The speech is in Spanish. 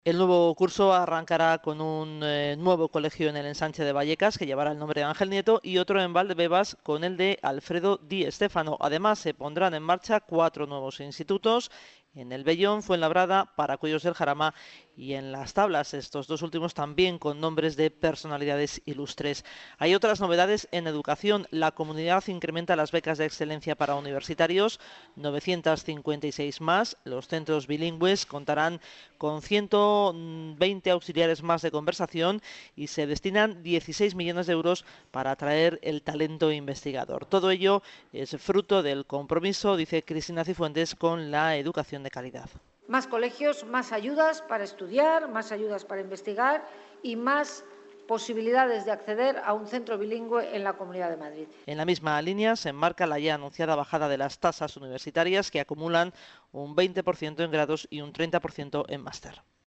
El nuevo curso arrancará con un nuevo colegio en el Ensanche de Vallecas, que llevará el nombre de Ángel Nieto, y otro en Valdebebas con el de Alfredo Di Stéfano. Además, se pondrán en marcha 4 nuevos institutos en el Bellón, Fuenlabrada, Paracuellos del Jarama y en Las Tablas, estos dos últimos también con nombres de personalidades ilustres. Hay otras novedades en educación. La comunidad incrementa las becas de excelencia para universitarios, 956 más. Los centros bilingües contarán con 120 auxiliares más de conversación y se destinan 16 millones de euros para atraer el talento investigador. Todo ello es fruto del compromiso, dice Cristina Cifuentes, con la educación de calidad. Más colegios, más ayudas para estudiar, más ayudas para investigar y más posibilidades de acceder a un centro bilingüe en la Comunidad de Madrid. En la misma línea se enmarca la ya anunciada bajada de las tasas universitarias, que acumulan un 20% en grados y un 30% en máster.